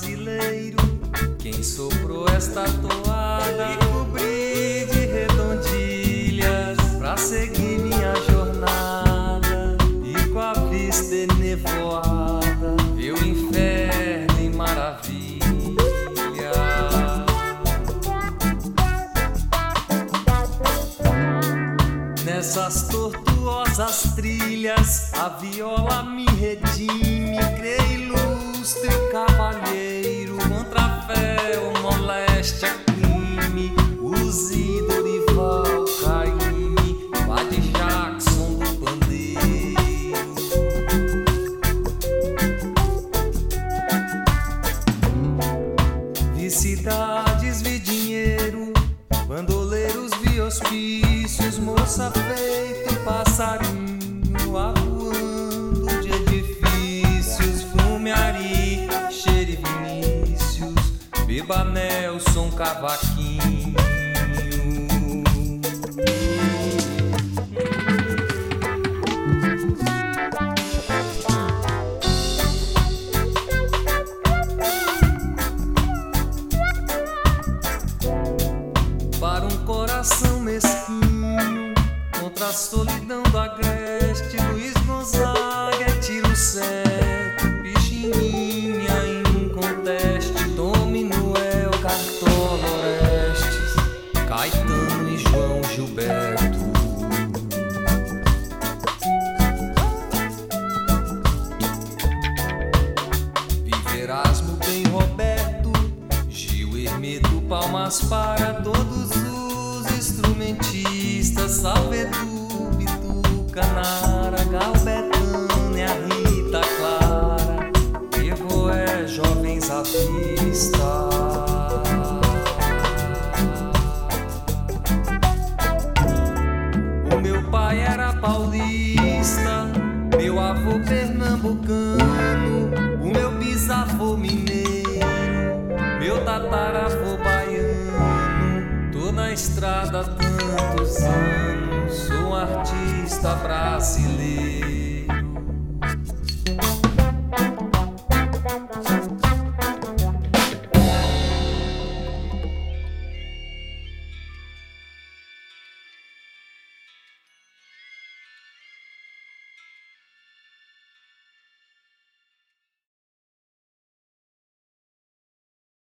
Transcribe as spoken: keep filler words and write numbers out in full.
brasileiro, quem soprou esta toada e cobri de redondilhas pra seguir minha jornada, e com a vista enevoada ver o inferno em maravilha. Nessas tortuosas trilhas a viola me redime, creio ilustre cavalheiro, contra a fé ou moléstia crime, Uzi, Dorival, Caymmi, Bad Jackson do pandeiro. Vi cidades, vi dinheiro, bandoleiros, vi hospícios, moça feito passarinho avoando de edifícios, Flumiari, Cheire Vinícius, Biba Nelson, Cavaquinho. Para um coração mesquinho, contra a solidão do agreste, Luiz Gonzaga é tiro certo, Pichininha em um conteste, Tom Manoel, Cartola Orestes, Caetano e João Gilberto. Vive Erasmo, bem Roberto, Gil, Hermeto, palmas para todos os instrumentistas, Salvedu, Bituca, Nara, Gal, Betânia, Rita Clara, Evoé, jovens à vista. O meu pai era paulista, meu avô pernambucano, o meu bisavô mineiro, meu tataravô baiano. Tô na estrada há tantos anos, sou um artista brasileiro.